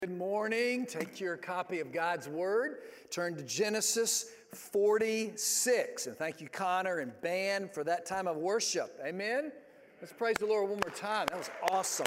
Good morning. Take your copy of God's Word. Turn to Genesis 46. And thank you, Connor and band, for that time of worship. Amen? Let's praise the Lord one more time. That was awesome.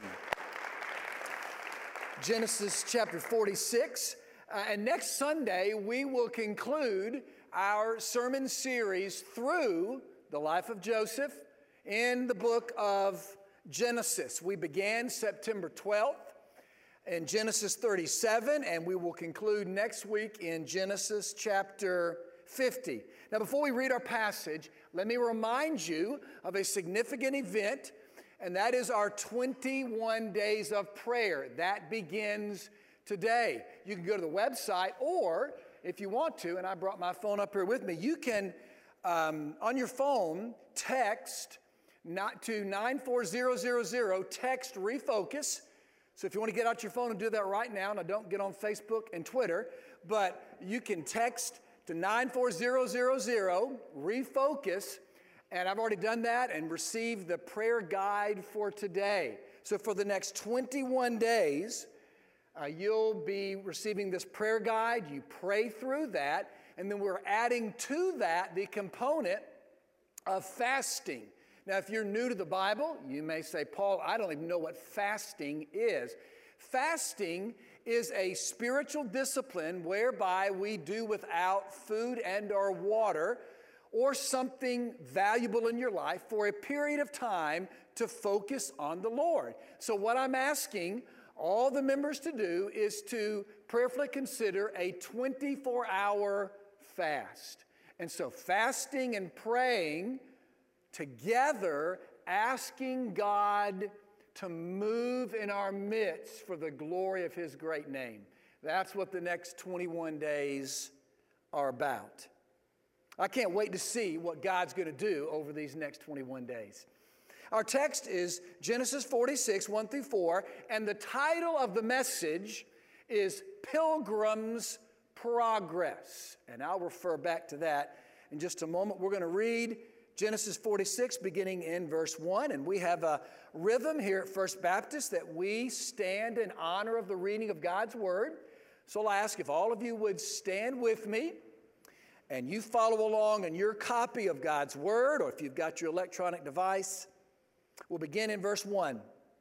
Genesis chapter 46. And next Sunday, we will conclude our sermon series through the life of Joseph in the book of Genesis. We began September 12th. In Genesis 37, and we will conclude next week in Genesis chapter 50. Now, before we read our passage, let me remind you of a significant event, and that is our 21 days of prayer. That begins today. You can go to the website, or if you want to, and I brought my phone up here with me, you can, on your phone, text to 94000, text refocus. So if you want to get out your phone and do that right now, don't get on Facebook and Twitter, but you can text to 94000, refocus, and I've already done that and received the prayer guide for today. So for the next 21 days, you'll be receiving this prayer guide. You pray through that, and then we're adding to that the component of fasting. Now, if you're new to the Bible, you may say, Paul, I don't even know what fasting is. Fasting is a spiritual discipline whereby we do without food and or water or something valuable in your life for a period of time to focus on the Lord. So what I'm asking all the members to do is to prayerfully consider a 24-hour fast. And so fasting and praying together, asking God to move in our midst for the glory of His great name. That's what the next 21 days are about. I can't wait to see what God's going to do over these next 21 days. Our text is Genesis 46, 1 through 4, and the title of the message is Pilgrim's Progress. And I'll refer back to that in just a moment. We're going to read Genesis 46, beginning in verse 1, and we have a rhythm here at First Baptist that we stand in honor of the reading of God's Word. So I'll ask if all of you would stand with me, and you follow along in your copy of God's Word, or if you've got your electronic device. We'll begin in verse 1.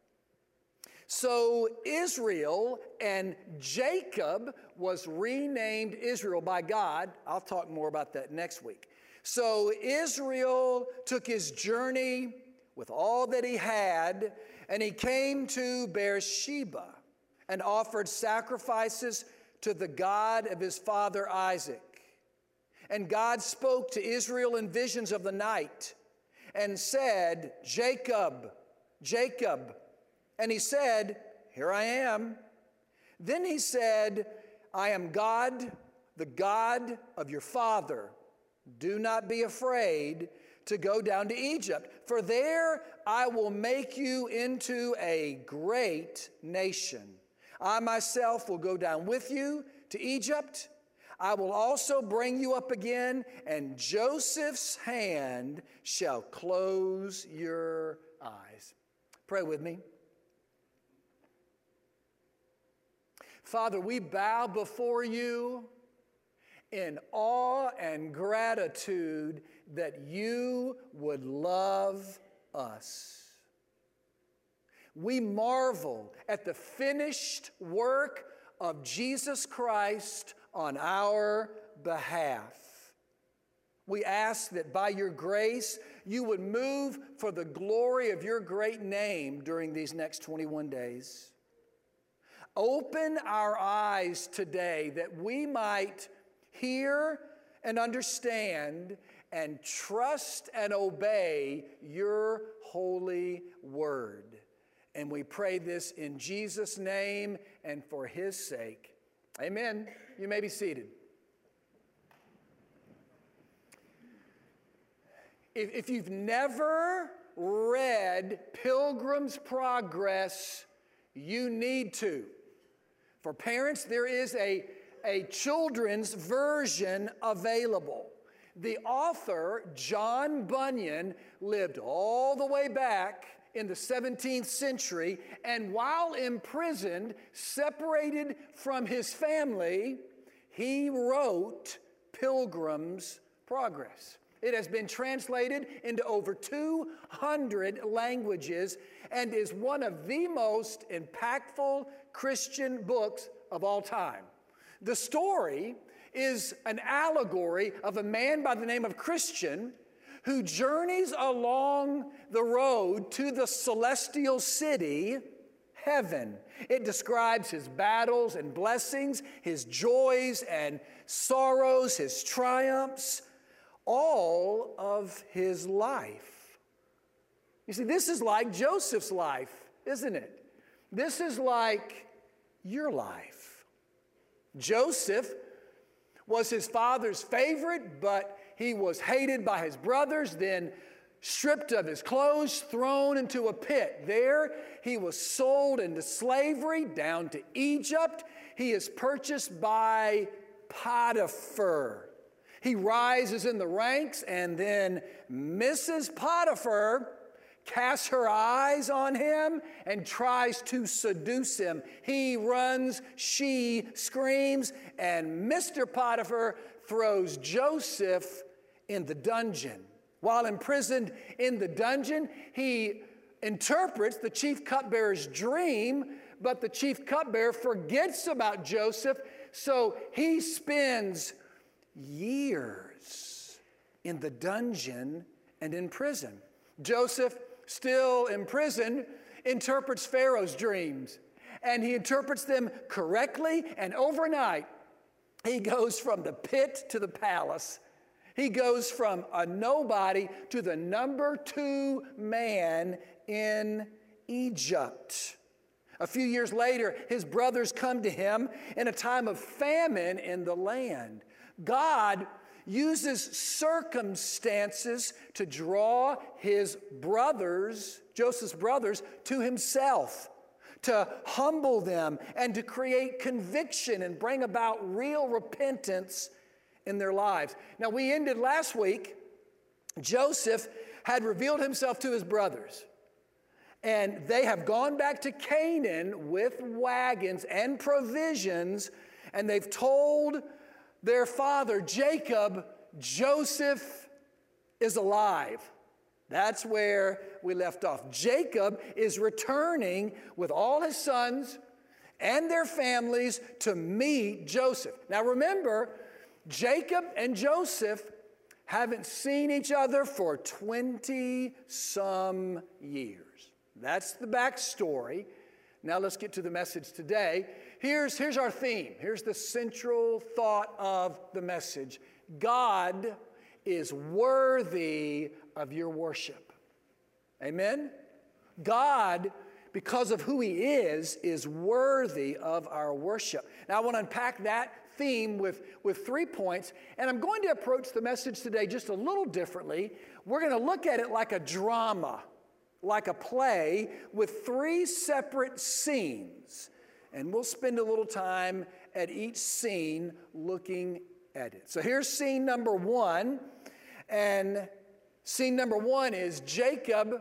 So Israel and Jacob was renamed Israel by God. I'll talk more about that next week. So Israel took his journey with all that he had, and he came to Beersheba and offered sacrifices to the God of his father Isaac. And God spoke to Israel in visions of the night and said, Jacob, Jacob. And he said, Here I am. Then he said, I am God, the God of your father. Do not be afraid to go down to Egypt, for there I will make you into a great nation. I myself will go down with you to Egypt. I will also bring you up again, and Joseph's hand shall close your eyes. Pray with me. Father, we bow before you in awe and gratitude that you would love us. We marvel at the finished work of Jesus Christ on our behalf. We ask that by your grace, you would move for the glory of your great name during these next 21 days. Open our eyes today that we might hear and understand and trust and obey your holy word. And we pray this in Jesus' name and for his sake. Amen. You may be seated. If you've never read Pilgrim's Progress, you need to. For parents, there is a children's version available. The author, John Bunyan, lived all the way back in the 17th century, and while imprisoned, separated from his family, he wrote Pilgrim's Progress. It has been translated into over 200 languages and is one of the most impactful Christian books of all time. The story is an allegory of a man by the name of Christian who journeys along the road to the celestial city, heaven. It describes his battles and blessings, his joys and sorrows, his triumphs, all of his life. You see, this is like Joseph's life, isn't it? This is like your life. Joseph was his father's favorite, but he was hated by his brothers, then stripped of his clothes, thrown into a pit. There he was sold into slavery down to Egypt. He is purchased by Potiphar. He rises in the ranks, and then Mrs. Potiphar casts her eyes on him and tries to seduce him. He runs, she screams, and Mr. Potiphar throws Joseph in the dungeon. While imprisoned in the dungeon, he interprets the chief cupbearer's dream, but the chief cupbearer forgets about Joseph, so he spends years in the dungeon and in prison. Joseph, still in prison, interprets Pharaoh's dreams, and he interprets them correctly, and overnight he goes from the pit to the palace. He goes from a nobody to the number 2 man in Egypt. A few years later, his brothers come to him in a time of famine in the land. God uses circumstances to draw his brothers, Joseph's brothers, to himself, to humble them and to create conviction and bring about real repentance in their lives. Now, we ended last week, Joseph had revealed himself to his brothers, and they have gone back to Canaan with wagons and provisions, and they've told their father, Jacob, Joseph is alive. That's where we left off. Jacob is returning with all his sons and their families to meet Joseph. Now remember, Jacob and Joseph haven't seen each other for 20-some years. That's the backstory. Now let's get to the message today. Here's our theme. Here's the central thought of the message. God is worthy of your worship. Amen? God, because of who he is worthy of our worship. Now I want to unpack that theme with 3 points, and I'm going to approach the message today just a little differently. We're going to look at it like a drama, like a play with 3 separate scenes. And we'll spend a little time at each scene looking at it. So here's scene number 1. And scene number 1 is Jacob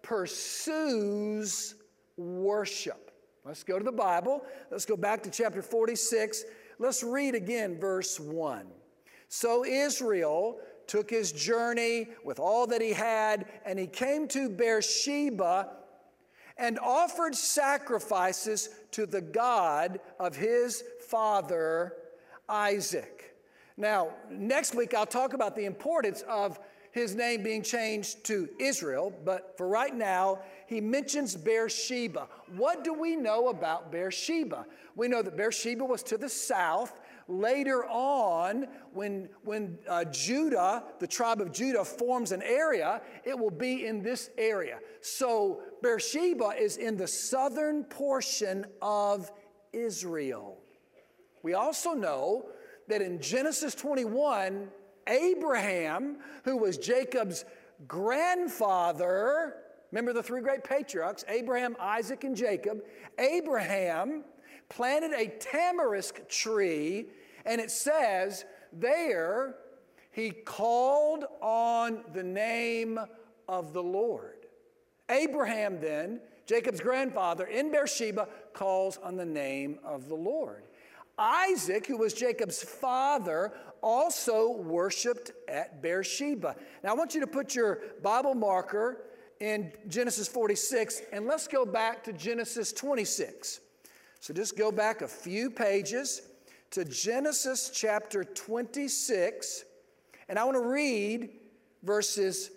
pursues worship. Let's go to the Bible. Let's go back to chapter 46. Let's read again verse 1. So Israel took his journey with all that he had, and he came to Beersheba and offered sacrifices to the God of his father Isaac. Now, next week I'll talk about the importance of his name being changed to Israel, but for right now, he mentions Beersheba. What do we know about Beersheba? We know that Beersheba was to the south. Later on, when Judah, the tribe of Judah, forms an area, it will be in this area. So Beersheba is in the southern portion of Israel. We also know that in Genesis 21, Abraham, who was Jacob's grandfather, remember the 3 great patriarchs, Abraham, Isaac, and Jacob, Abraham planted a tamarisk tree, and it says there he called on the name of the Lord. Abraham then, Jacob's grandfather, in Beersheba, calls on the name of the Lord. Isaac, who was Jacob's father, also worshiped at Beersheba. Now I want you to put your Bible marker in Genesis 46, and let's go back to Genesis 26. So just go back a few pages to Genesis chapter 26, and I want to read verses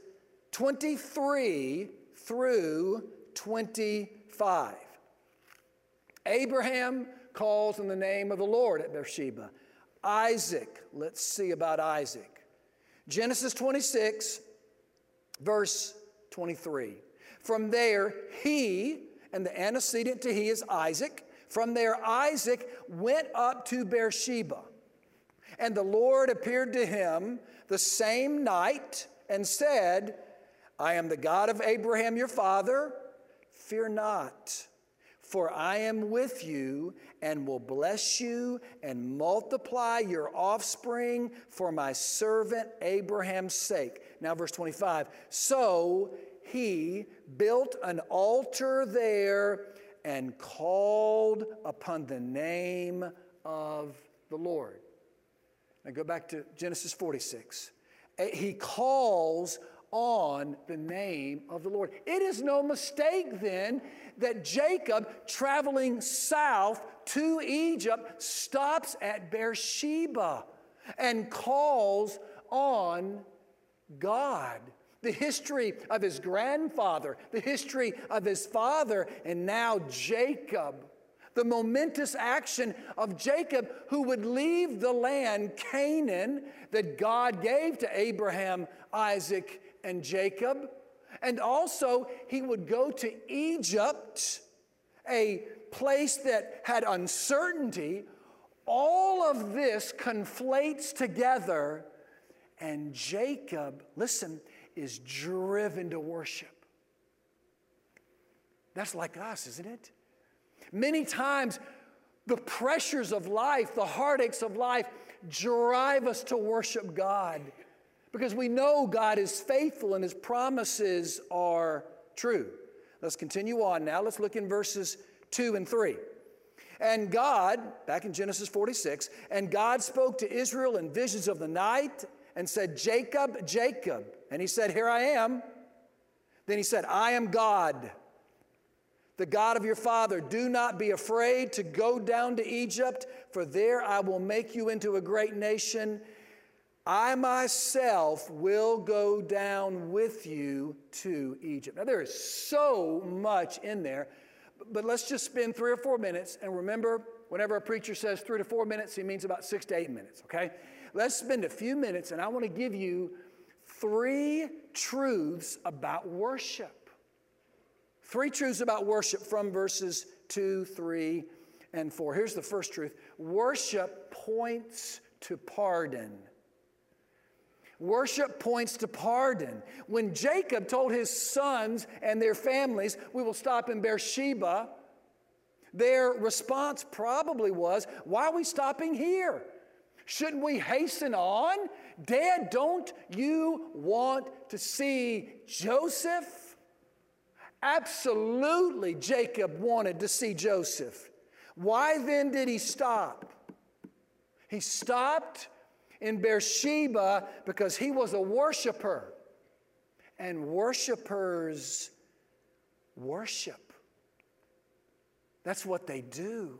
23 through 25. Abraham calls on the name of the Lord at Beersheba. Isaac, let's see about Isaac. Genesis 26, verse 23. From there, he, and the antecedent to he is Isaac. From there, Isaac went up to Beersheba. And the Lord appeared to him the same night and said, I am the God of Abraham your father. Fear not, for I am with you and will bless you and multiply your offspring for my servant Abraham's sake. Now verse 25. So he built an altar there and called upon the name of the Lord. Now go back to Genesis 46. He calls on the name of the Lord. It is no mistake then that Jacob, traveling south to Egypt, stops at Beersheba and calls on God. The history of his grandfather, the history of his father, and now Jacob. The momentous action of Jacob, who would leave the land Canaan that God gave to Abraham, Isaac, and Jacob. And also, he would go to Egypt, a place that had uncertainty. All of this conflates together, and Jacob, listen, is driven to worship. That's like us, isn't it? Many times, the pressures of life, the heartaches of life, drive us to worship God because we know God is faithful and His promises are true. Let's continue on now. Let's look in verses 2 and 3. And God, back in Genesis 46, and God spoke to Israel in visions of the night and said, Jacob, Jacob. And he said, here I am. Then he said, I am God, the God of your father. Do not be afraid to go down to Egypt, for there I will make you into a great nation. I myself will go down with you to Egypt. Now there is so much in there, but let's just spend 3 or 4 minutes. And remember, whenever a preacher says 3 to 4 minutes, he means about 6 to 8 minutes, okay? Let's spend a few minutes, and I want to give you 3 truths about worship. 3 truths about worship from verses 2, 3, and 4. Here's the first truth. Worship points to pardon. Worship points to pardon. When Jacob told his sons and their families, we will stop in Beersheba, their response probably was, why are we stopping here? Shouldn't we hasten on? Dad, don't you want to see Joseph? Absolutely, Jacob wanted to see Joseph. Why then did he stop? He stopped in Beersheba because he was a worshiper. And worshipers worship. That's what they do.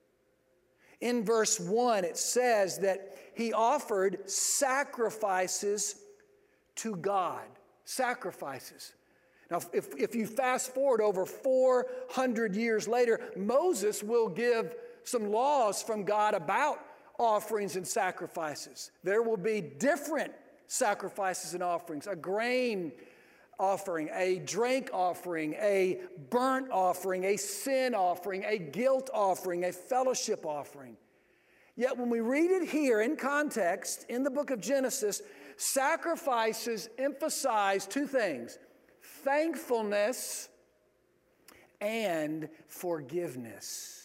In verse 1, it says that he offered sacrifices to God. Sacrifices. Now, if you fast forward over 400 years later, Moses will give some laws from God about offerings and sacrifices. There will be different sacrifices and offerings. A grain offering, a drink offering, a burnt offering, a sin offering, a guilt offering, a fellowship offering. Yet when we read it here in context, in the book of Genesis, sacrifices emphasize 2 things: thankfulness and forgiveness.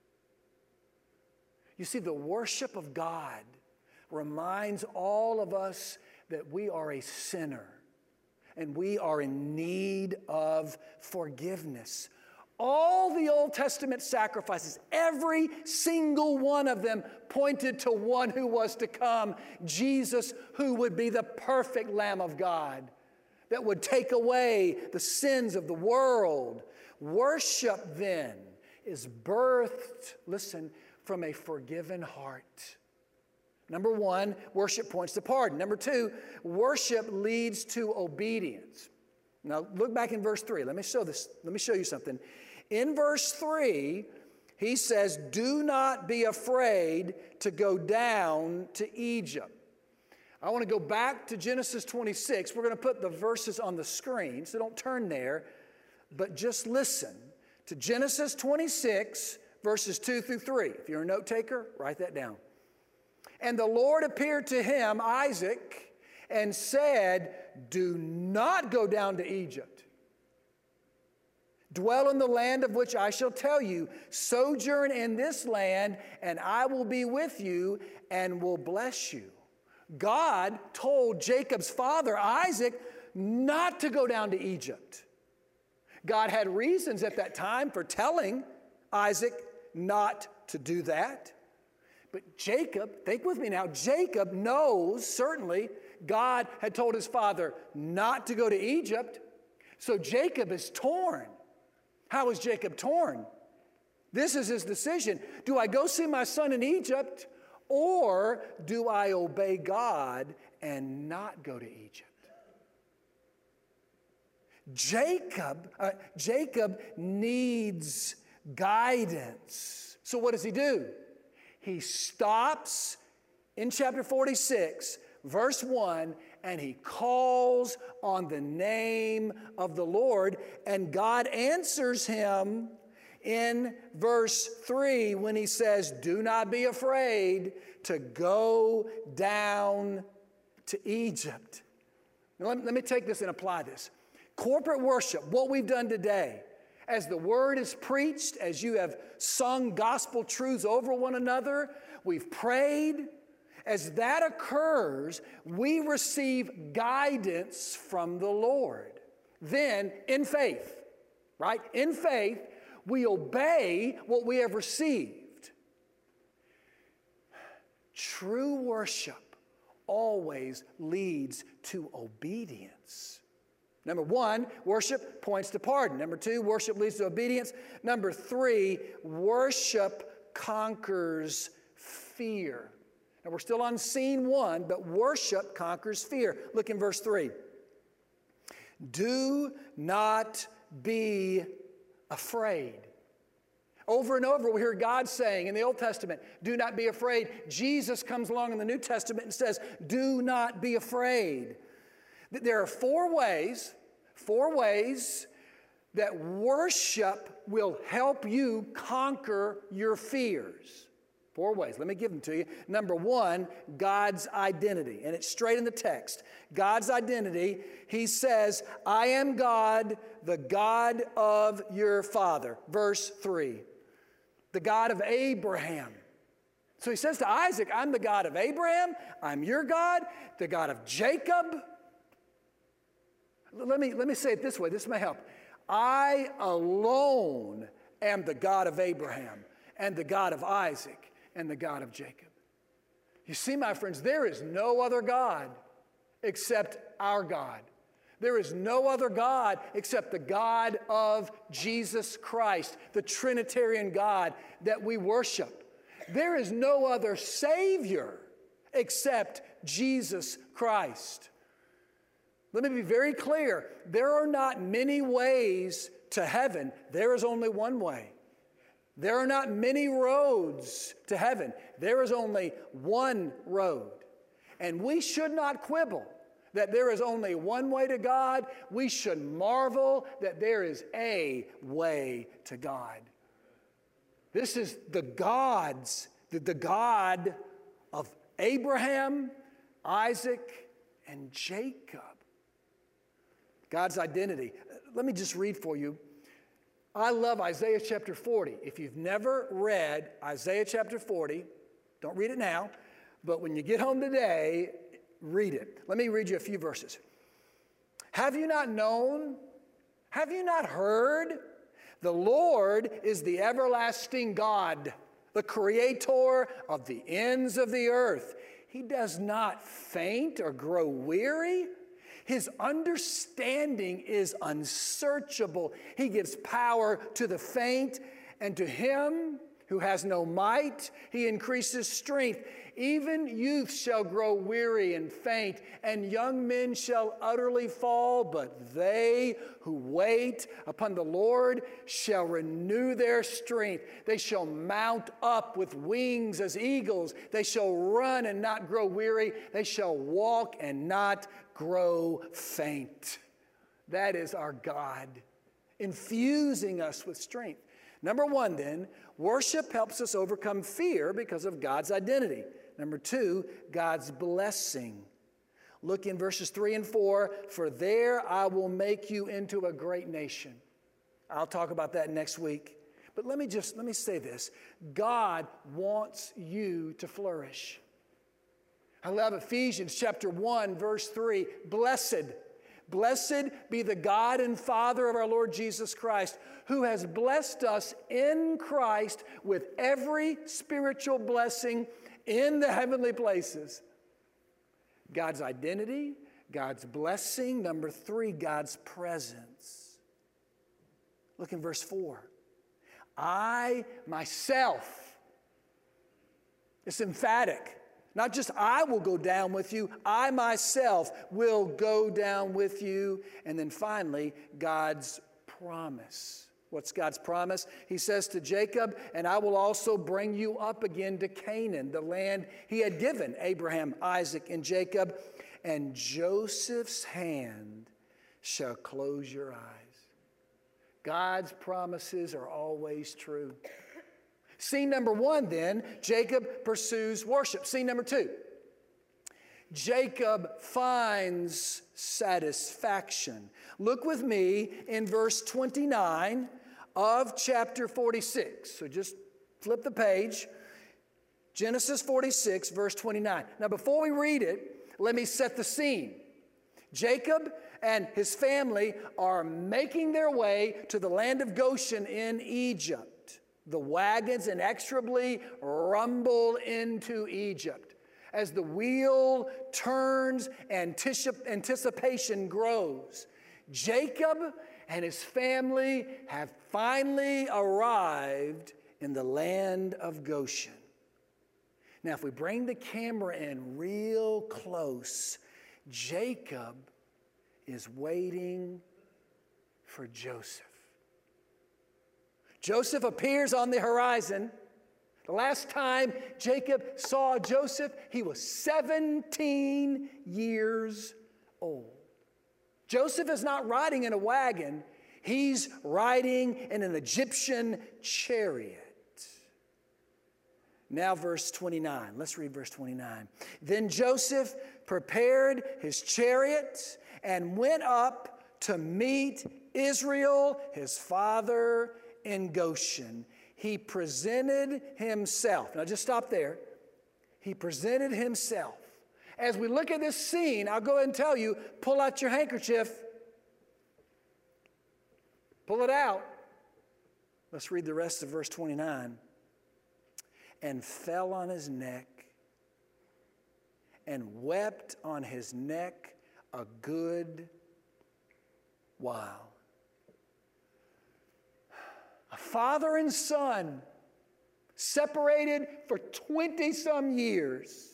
You see, the worship of God reminds all of us that we are a sinner. and we are in need of forgiveness. All the Old Testament sacrifices, every single one of them pointed to one who was to come, Jesus, who would be the perfect Lamb of God that would take away the sins of the world. Worship, then, is birthed, listen, from a forgiven heart. Number one, worship points to pardon. Number two, worship leads to obedience. Now, look back in verse 3. Let me show you something. In verse 3, he says, do not be afraid to go down to Egypt. I want to go back to Genesis 26. We're going to put the verses on the screen, so don't turn there, but just listen to Genesis 26, verses 2 through 3. If you're a note taker, write that down. And the Lord appeared to him, Isaac, and said, do not go down to Egypt. Dwell in the land of which I shall tell you. Sojourn in this land, and I will be with you and will bless you. God told Jacob's father, Isaac, not to go down to Egypt. God had reasons at that time for telling Isaac not to do that. But Jacob, think with me now, Jacob knows certainly God had told his father not to go to Egypt. So Jacob is torn. How is Jacob torn? This is his decision. Do I go see my son in Egypt, or do I obey God and not go to Egypt? Jacob needs guidance. So what does he do? He stops in chapter 46, verse 1, and he calls on the name of the Lord, and God answers him in verse 3 when he says, do not be afraid to go down to Egypt. Now, let me take this and apply this. Corporate worship, what we've done today, as the word is preached, as you have sung gospel truths over one another, we've prayed. As that occurs, we receive guidance from the Lord. Then, in faith, right? In faith, we obey what we have received. True worship always leads to obedience. Number one, worship points to pardon. Number two, worship leads to obedience. Number three, worship conquers fear. Now, we're still on scene one, but worship conquers fear. Look in verse 3. Do not be afraid. Over and over, we hear God saying in the Old Testament, do not be afraid. Jesus comes along in the New Testament and says, do not be afraid. There are four ways that worship will help you conquer your fears. 4 ways. Let me give them to you. Number one, God's identity. And it's straight in the text. God's identity, he says, I am God, the God of your father. Verse 3. The God of Abraham. So he says to Isaac, I'm the God of Abraham. I'm your God, the God of Jacob. Let me say it this way. This may help. I alone am the God of Abraham and the God of Isaac and the God of Jacob. You see, my friends, there is no other God except our God. There is no other God except the God of Jesus Christ, the Trinitarian God that we worship. There is no other Savior except Jesus Christ. Let me be very clear. There are not many ways to heaven. There is only one way. There are not many roads to heaven. There is only one road. And we should not quibble that there is only one way to God. We should marvel that there is a way to God. This is the God of Abraham, Isaac, and Jacob. God's identity. Let me just read for you. I love Isaiah chapter 40. If you've never read Isaiah chapter 40, don't read it now, but when you get home today, read it. Let me read you a few verses. Have you not known? Have you not heard? The Lord is the everlasting God, the creator of the ends of the earth. He does not faint or grow weary. His understanding is unsearchable. He gives power to the faint, and to him who has no might, he increases strength. Even youth shall grow weary and faint, and young men shall utterly fall, but they who wait upon the Lord shall renew their strength. They shall mount up with wings as eagles. They shall run and not grow weary. They shall walk and not grow faint. That is our God, infusing us with strength. Number one, then, worship helps us overcome fear because of God's identity. Number two, God's blessing. Look in verses 3 and 4. For there I will make you into a great nation. I'll talk about that next week. But let me say this. God wants you to flourish. I love Ephesians chapter 1, verse 3. Blessed be the God and Father of our Lord Jesus Christ, who has blessed us in Christ with every spiritual blessing in the heavenly places. God's identity, God's blessing. Number 3, God's presence. Look in verse 4. I myself, it's emphatic. Not just I will go down with you, I myself will go down with you. And then finally, God's promise. What's God's promise? He says to Jacob, and I will also bring you up again to Canaan, the land he had given Abraham, Isaac, and Jacob, and Joseph's hand shall close your eyes. God's promises are always true. Scene number 1, then, Jacob pursues worship. Scene number 2, Jacob finds satisfaction. Look with me in verse 29 of chapter 46. So just flip the page. Genesis 46, verse 29. Now, before we read it, let me set the scene. Jacob and his family are making their way to the land of Goshen in Egypt. The wagons inexorably rumble into Egypt. As the wheel turns, anticipation grows. Jacob and his family have finally arrived in the land of Goshen. Now, if we bring the camera in real close, Jacob is waiting for Joseph. Joseph appears on the horizon. The last time Jacob saw Joseph, he was 17 years old. Joseph is not riding in a wagon. He's riding in an Egyptian chariot. Now verse 29. Let's read verse 29. Then Joseph prepared his chariot and went up to meet Israel, his father, in Goshen. He presented himself. Now just stop there. He presented himself. As we look at this scene, I'll go ahead and tell you, pull out your handkerchief. Pull it out. Let's read the rest of verse 29. And fell on his neck and wept on his neck a good while. A father and son separated for 20-some years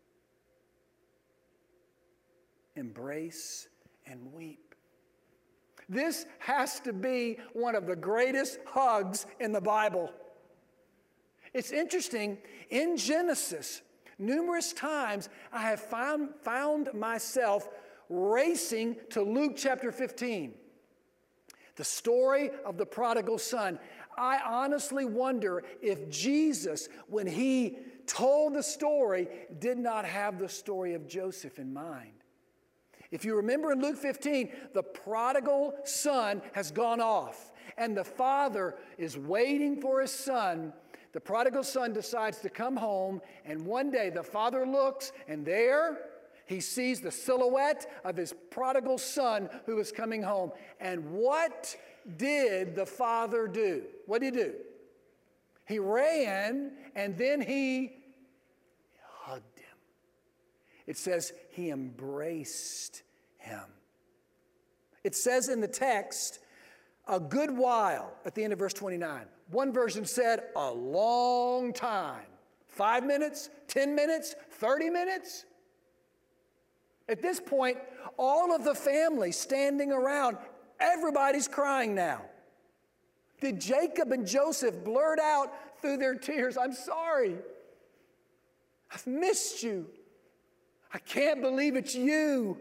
embrace and weep. This has to be one of the greatest hugs in the Bible. It's interesting, in Genesis, numerous times I have found myself racing to Luke chapter 15. The story of the prodigal son. I honestly wonder if Jesus, when he told the story, did not have the story of Joseph in mind. If you remember in Luke 15, the prodigal son has gone off, and the father is waiting for his son. The prodigal son decides to come home, and one day the father looks, and there He sees the silhouette of his prodigal son who is coming home. And what did the father do? What did he do? He ran and then he hugged him. It says he embraced him. It says in the text, a good while at the end of verse 29. One version said a long time. 5 minutes, 10 minutes, 30 minutes. At this point, all of the family standing around, everybody's crying now. Did Jacob and Joseph blurt out through their tears, I'm sorry. I've missed you. I can't believe it's you.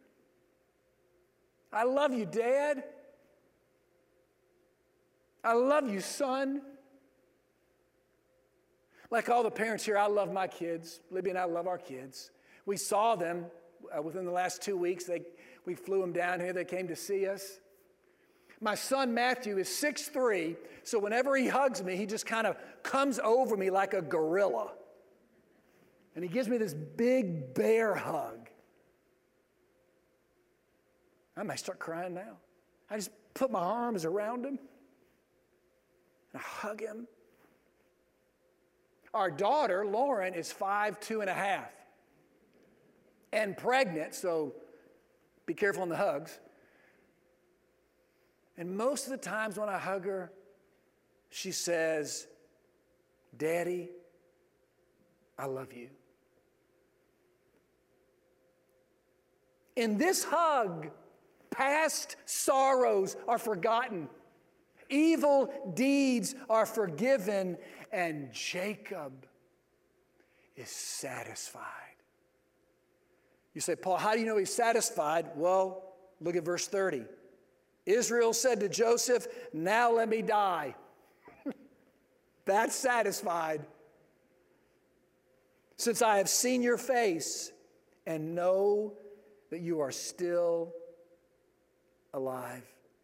I love you, Dad. I love you, son. Like all the parents here, I love my kids. Libby and I love our kids. We saw them within the last 2 weeks. We flew them down here. They came to see us. My son Matthew is 6'3", so whenever he hugs me, he just kind of comes over me like a gorilla. And he gives me this big bear hug. I might start crying now. I just put my arms around him and I hug him. Our daughter, Lauren, is 5'2.5", and pregnant, so be careful on the hugs. And most of the times when I hug her, she says, Daddy, I love you. In this hug, past sorrows are forgotten. Evil deeds are forgiven, and Jacob is satisfied. You say, Paul, how do you know he's satisfied? Well, look at verse 30. Israel said to Joseph, now let me die. That's satisfied. Since I have seen your face and know that you are still alive.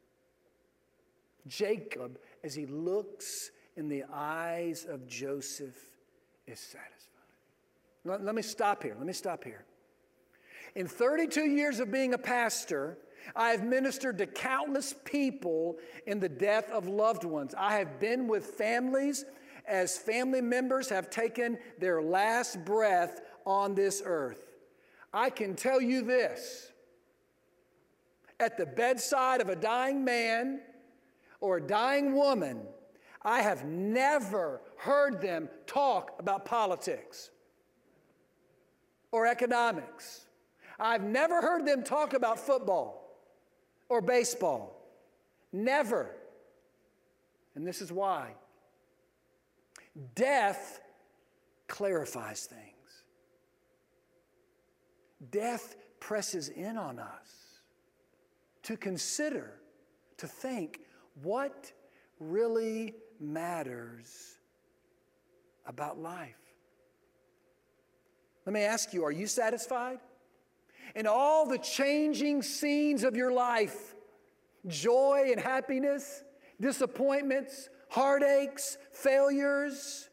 Jacob, as he looks in the eyes of Joseph, is satisfied. Let me stop here. In 32 years of being a pastor, I have ministered to countless people in the death of loved ones. I have been with families as family members have taken their last breath on this earth. I can tell you this. At the bedside of a dying man or a dying woman, I have never heard them talk about politics or economics. I've never heard them talk about football or baseball. Never. And this is why. Death clarifies things. Death presses in on us to consider, to think, what really matters about life? Let me ask you, are you satisfied? In all the changing scenes of your life, joy and happiness, disappointments, heartaches, failures,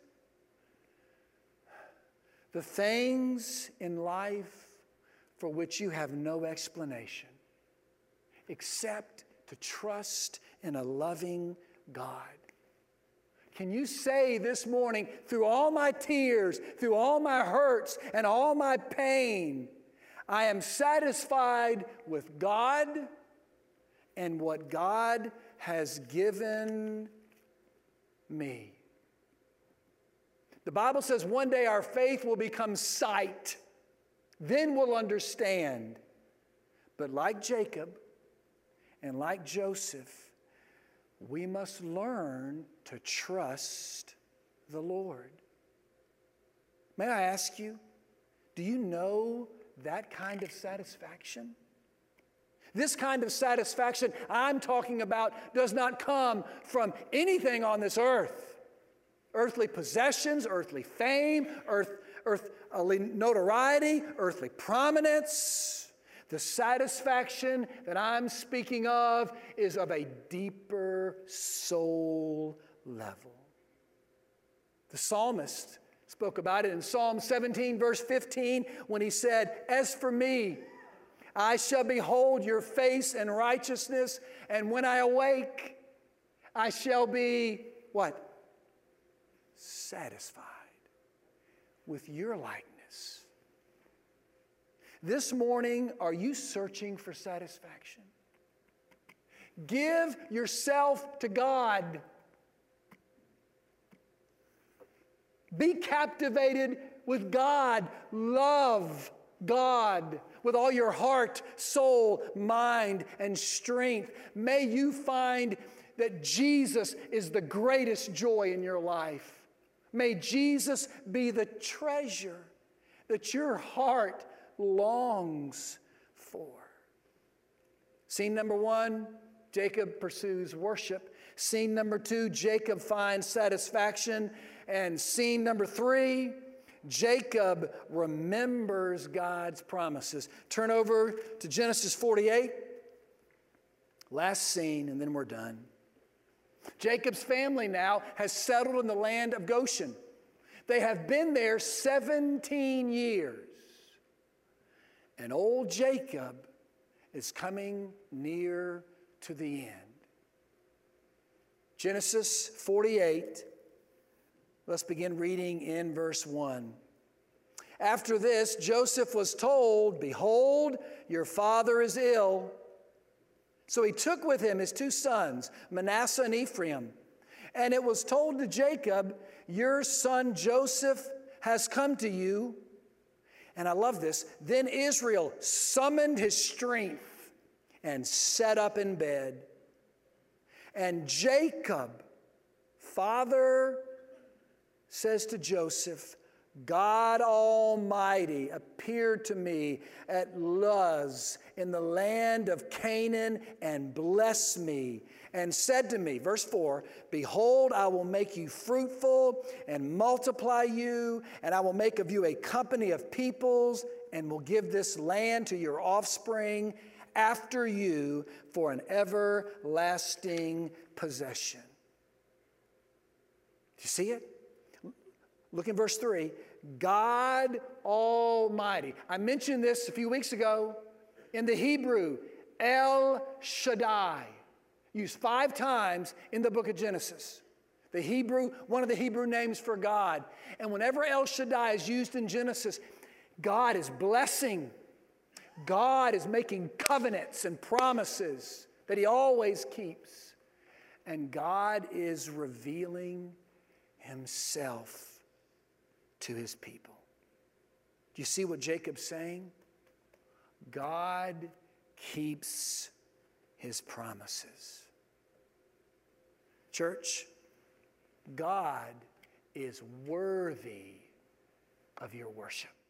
the things in life for which you have no explanation except to trust in a loving God. Can you say this morning, through all my tears, through all my hurts and all my pain, I am satisfied with God and what God has given me? The Bible says one day our faith will become sight. Then we'll understand. But like Jacob and like Joseph, we must learn to trust the Lord. May I ask you, do you know that kind of satisfaction? This kind of satisfaction I'm talking about does not come from anything on this earth. Earthly possessions, earthly fame, earthly notoriety, earthly prominence. The satisfaction that I'm speaking of is of a deeper soul level. The psalmist Spoke about it in Psalm 17, verse 15, when he said, "As for me, I shall behold your face in righteousness, and when I awake, I shall be," what? "Satisfied with your likeness." This morning, are you searching for satisfaction? Give yourself to God. Be captivated with God. Love God with all your heart, soul, mind, and strength. May you find that Jesus is the greatest joy in your life. May Jesus be the treasure that your heart longs for. Scene number 1, Jacob pursues worship. Scene number 2, Jacob finds satisfaction. And scene number 3, Jacob remembers God's promises. Turn over to Genesis 48. Last scene, and then we're done. Jacob's family now has settled in the land of Goshen. They have been there 17 years. And old Jacob is coming near to the end. Genesis 48. Let's begin reading in verse 1. After this, Joseph was told, "Behold, your father is ill." So he took with him his 2 sons, Manasseh and Ephraim. And it was told to Jacob, "Your son Joseph has come to you." And I love this. Then Israel summoned his strength and sat up in bed. And Jacob, father, says to Joseph, "God Almighty appeared to me at Luz in the land of Canaan and blessed me and said to me," verse 4, "Behold, I will make you fruitful and multiply you, and I will make of you a company of peoples and will give this land to your offspring after you for an everlasting possession." Do you see it? Look in verse 3. God Almighty. I mentioned this a few weeks ago. In the Hebrew, El Shaddai, used 5 times in the book of Genesis. One of the Hebrew names for God. And whenever El Shaddai is used in Genesis, God is blessing. God is making covenants and promises that He always keeps. And God is revealing Himself to His people. Do you see what Jacob's saying? God keeps His promises. Church, God is worthy of your worship.